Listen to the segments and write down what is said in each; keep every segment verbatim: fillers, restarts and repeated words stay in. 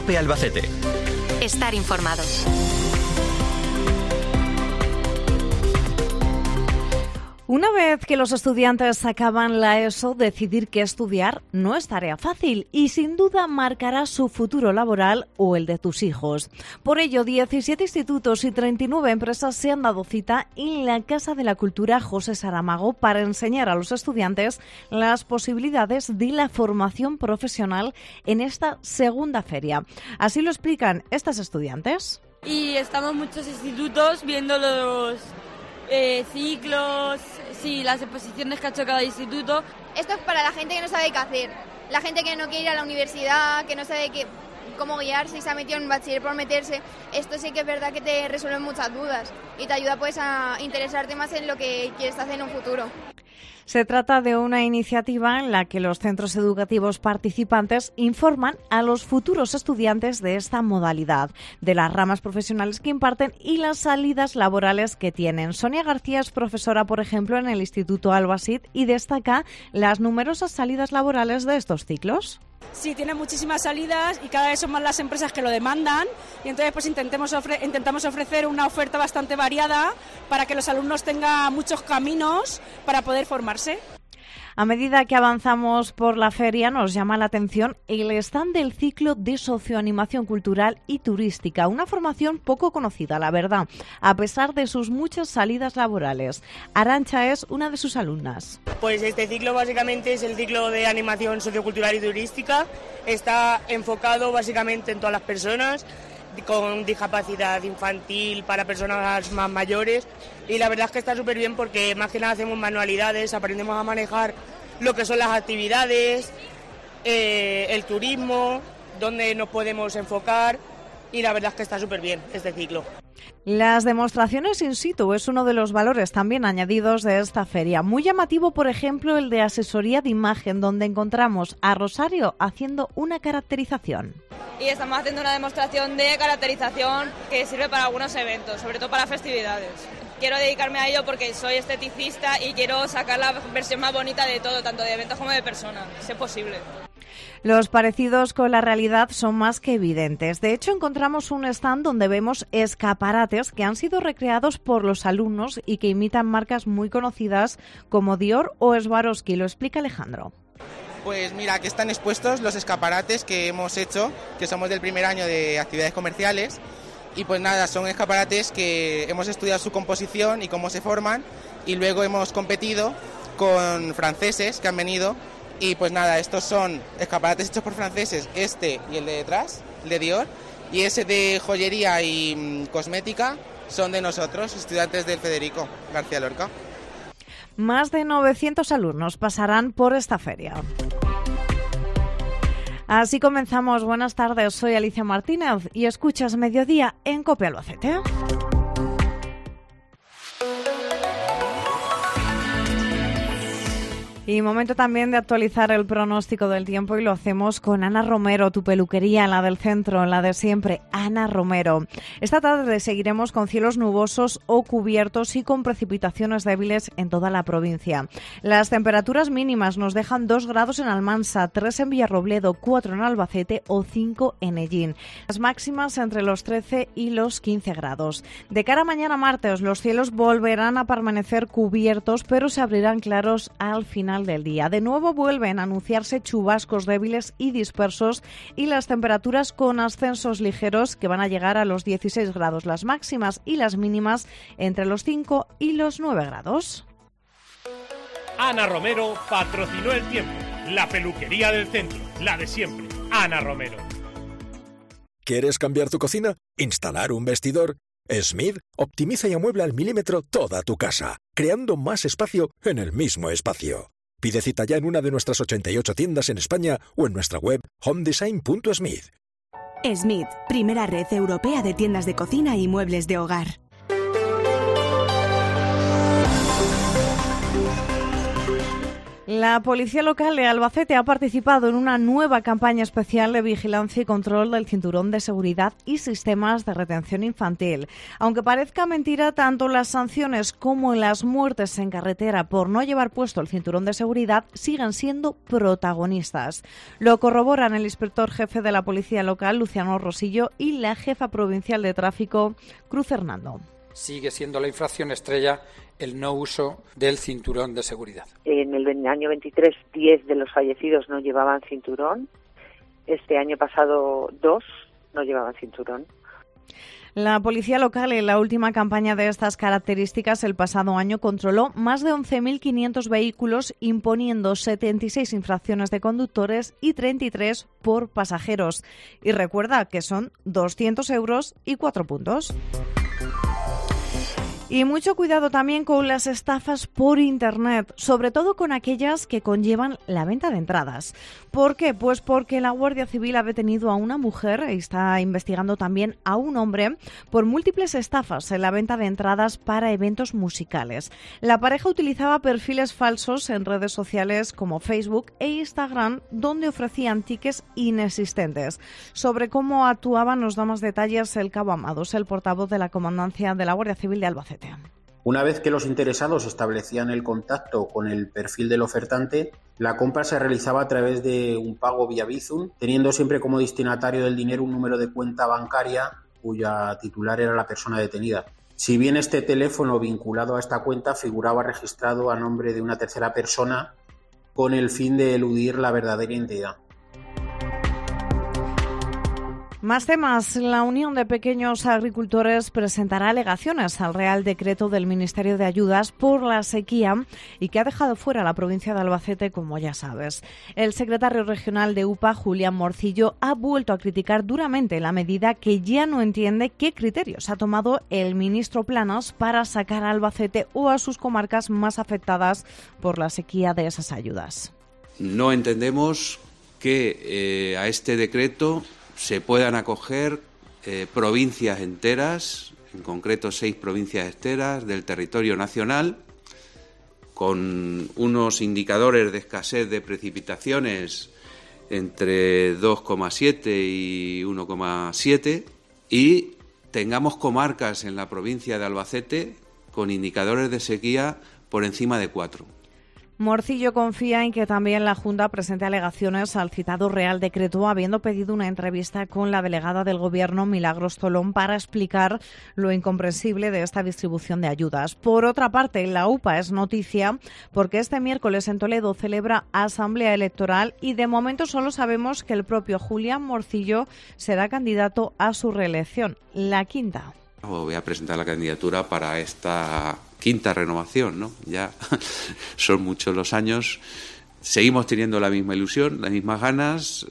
COPE Albacete. Estar informados. Una vez que los estudiantes acaban la ESO, decidir qué estudiar no es tarea fácil y sin duda marcará su futuro laboral o el de tus hijos. Por ello, diecisiete institutos y treinta y nueve empresas se han dado cita en la Casa de la Cultura José Saramago para enseñar a los estudiantes las posibilidades de la formación profesional en esta segunda feria. Así lo explican estas estudiantes. Y estamos muchos institutos viendo los eh, ciclos, sí, las exposiciones que ha hecho cada instituto. Esto es para la gente que no sabe qué hacer, la gente que no quiere ir a la universidad, que no sabe qué, cómo guiarse y se ha metido en bachiller por meterse. Esto sí que es verdad que te resuelve muchas dudas y te ayuda pues a interesarte más en lo que quieres hacer en un futuro. Se trata de una iniciativa en la que los centros educativos participantes informan a los futuros estudiantes de esta modalidad, de las ramas profesionales que imparten y las salidas laborales que tienen. Sonia García es profesora, por ejemplo, en el Instituto Albacete y destaca las numerosas salidas laborales de estos ciclos. Sí, tiene muchísimas salidas y cada vez son más las empresas que lo demandan y entonces pues intentemos ofre- intentamos ofrecer una oferta bastante variada para que los alumnos tengan muchos caminos para poder formarse. A medida que avanzamos por la feria nos llama la atención el stand del ciclo de socioanimación cultural y turística, una formación poco conocida, la verdad, a pesar de sus muchas salidas laborales. Arantxa es una de sus alumnas. Pues este ciclo básicamente es el ciclo de animación sociocultural y turística. Está enfocado básicamente en todas las personas con discapacidad infantil, para personas más mayores, y la verdad es que está súper bien porque más que nada hacemos manualidades, aprendemos a manejar lo que son las actividades, eh, el turismo, dónde nos podemos enfocar, y la verdad es que está súper bien este ciclo. Las demostraciones in situ es uno de los valores también añadidos de esta feria. Muy llamativo, por ejemplo, el de asesoría de imagen, donde encontramos a Rosario haciendo una caracterización. Y estamos haciendo una demostración de caracterización que sirve para algunos eventos, sobre todo para festividades. Quiero dedicarme a ello porque soy esteticista y quiero sacar la versión más bonita de todo, tanto de eventos como de personas, si es posible. Los parecidos con la realidad son más que evidentes. De hecho, encontramos un stand donde vemos escaparates que han sido recreados por los alumnos y que imitan marcas muy conocidas como Dior o Swarovski. Lo explica Alejandro. Pues mira, aquí están expuestos los escaparates que hemos hecho, que somos del primer año de actividades comerciales. Y pues nada, son escaparates que hemos estudiado su composición y cómo se forman, y luego hemos competido con franceses que han venido. Y pues nada, estos son escaparates hechos por franceses, este y el de detrás, el de Dior, y ese de joyería y mmm, cosmética son de nosotros, estudiantes del Federico García Lorca. Más de novecientos alumnos pasarán por esta feria. Así comenzamos. Buenas tardes, soy Alicia Martínez y escuchas Mediodía en COPE Albacete. Y momento también de actualizar el pronóstico del tiempo, y lo hacemos con Ana Romero, tu peluquería, la del centro, la de siempre, Ana Romero. Esta tarde seguiremos con cielos nubosos o cubiertos y con precipitaciones débiles en toda la provincia. Las temperaturas mínimas nos dejan dos grados en Almansa, tres en Villarrobledo, cuatro en Albacete o cinco en Ellín. Las máximas entre los trece y los quince grados. De cara a mañana martes, los cielos volverán a permanecer cubiertos, pero se abrirán claros al final del día. De nuevo vuelven a anunciarse chubascos débiles y dispersos y las temperaturas con ascensos ligeros que van a llegar a los dieciséis grados, las máximas y las mínimas entre los cinco y los nueve grados. Ana Romero patrocinó el tiempo. La peluquería del centro, la de siempre. Ana Romero. ¿Quieres cambiar tu cocina? ¿Instalar un vestidor? Smith optimiza y amuebla al milímetro toda tu casa, creando más espacio en el mismo espacio. Pide cita ya en una de nuestras ochenta y ocho tiendas en España o en nuestra web home design punto smith. Smith, primera red europea de tiendas de cocina y muebles de hogar. La policía local de Albacete ha participado en una nueva campaña especial de vigilancia y control del cinturón de seguridad y sistemas de retención infantil. Aunque parezca mentira, tanto las sanciones como las muertes en carretera por no llevar puesto el cinturón de seguridad siguen siendo protagonistas. Lo corroboran el inspector jefe de la policía local, Luciano Rosillo, y la jefa provincial de tráfico, Cruz Hernando. Sigue siendo la infracción estrella el no uso del cinturón de seguridad. En el año veintitrés, diez de los fallecidos no llevaban cinturón. Este año pasado, dos no llevaban cinturón. La policía local, en la última campaña de estas características, el pasado año controló más de once mil quinientos vehículos, imponiendo setenta y seis infracciones de conductores y treinta y tres por pasajeros. Y recuerda que son doscientos euros y cuatro puntos. Y mucho cuidado también con las estafas por Internet, sobre todo con aquellas que conllevan la venta de entradas. ¿Por qué? Pues porque la Guardia Civil ha detenido a una mujer y está investigando también a un hombre por múltiples estafas en la venta de entradas para eventos musicales. La pareja utilizaba perfiles falsos en redes sociales como Facebook e Instagram, donde ofrecían tickets inexistentes. Sobre cómo actuaban nos da más detalles el cabo Amados, el portavoz de la Comandancia de la Guardia Civil de Albacete. Una vez que los interesados establecían el contacto con el perfil del ofertante, la compra se realizaba a través de un pago vía Bizum, teniendo siempre como destinatario del dinero un número de cuenta bancaria cuya titular era la persona detenida. Si bien este teléfono vinculado a esta cuenta figuraba registrado a nombre de una tercera persona con el fin de eludir la verdadera identidad. Más temas. La Unión de Pequeños Agricultores presentará alegaciones al Real Decreto del Ministerio de Ayudas por la sequía y que ha dejado fuera a la provincia de Albacete, como ya sabes. El secretario regional de U P A, Julián Morcillo, ha vuelto a criticar duramente la medida que ya no entiende qué criterios ha tomado el ministro Planas para sacar a Albacete o a sus comarcas más afectadas por la sequía de esas ayudas. No entendemos que eh, a este decreto se puedan acoger eh, provincias enteras, en concreto seis provincias enteras del territorio nacional, con unos indicadores de escasez de precipitaciones entre dos coma siete y uno coma siete, y tengamos comarcas en la provincia de Albacete con indicadores de sequía por encima de cuatro. Morcillo confía en que también la Junta presente alegaciones al citado Real Decreto, habiendo pedido una entrevista con la delegada del Gobierno, Milagros Tolón, para explicar lo incomprensible de esta distribución de ayudas. Por otra parte, la U P A es noticia porque este miércoles en Toledo celebra asamblea electoral y de momento solo sabemos que el propio Julián Morcillo será candidato a su reelección, la quinta. Voy a presentar la candidatura para esta quinta renovación, ¿no? Ya son muchos los años, seguimos teniendo la misma ilusión, las mismas ganas.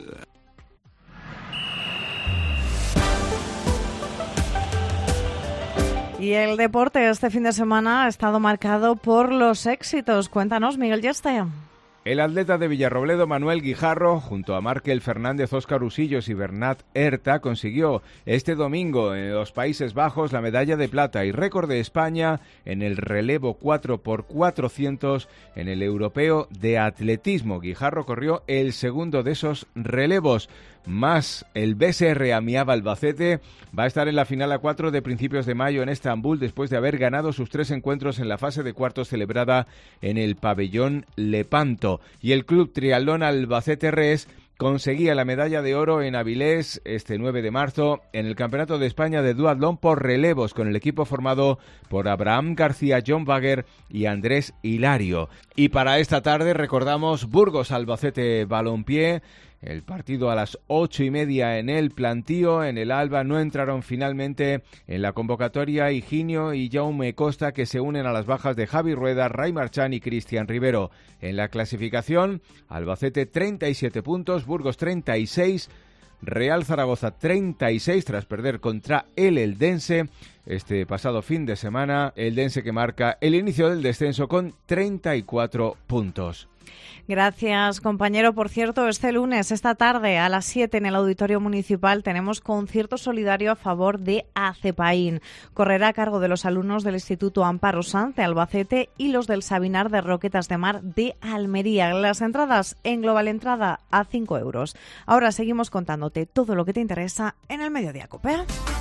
Y el deporte este fin de semana ha estado marcado por los éxitos. Cuéntanos, Miguel Yeste. El atleta de Villarrobledo, Manuel Guijarro, junto a Márquel Fernández, Óscar Usillos y Bernat Herta, consiguió este domingo en los Países Bajos la medalla de plata y récord de España en el relevo cuatro por cuatrocientos en el europeo de atletismo. Guijarro corrió el segundo de esos relevos, más el B S R Amiaba Albacete va a estar en la final a cuatro de principios de mayo en Estambul después de haber ganado sus tres encuentros en la fase de cuartos celebrada en el pabellón Lepanto. Y el Club Triatlón Albacete Res conseguía la medalla de oro en Avilés este nueve de marzo en el Campeonato de España de Duatlón por relevos con el equipo formado por Abraham García, John Bagger y Andrés Hilario. Y para esta tarde recordamos Burgos Albacete Balompié. El partido a las ocho y media en el Plantío. En el Alba no entraron finalmente en la convocatoria Higinio y Jaume Costa, que se unen a las bajas de Javi Rueda, Ray Marchán y Cristian Rivero. En la clasificación, Albacete treinta y siete puntos, Burgos treinta y seis, Real Zaragoza treinta y seis tras perder contra el Eldense este pasado fin de semana. Eldense que marca el inicio del descenso con treinta y cuatro puntos. Gracias, compañero. Por cierto, este lunes, esta tarde, a las siete, en el Auditorio Municipal, tenemos concierto solidario a favor de ACEPAIN. Correrá a cargo de los alumnos del Instituto Amparo Sanz de Albacete y los del Sabinar de Roquetas de Mar de Almería. Las entradas en Global Entrada a cinco euros. Ahora seguimos contándote todo lo que te interesa en el Mediodía COPE.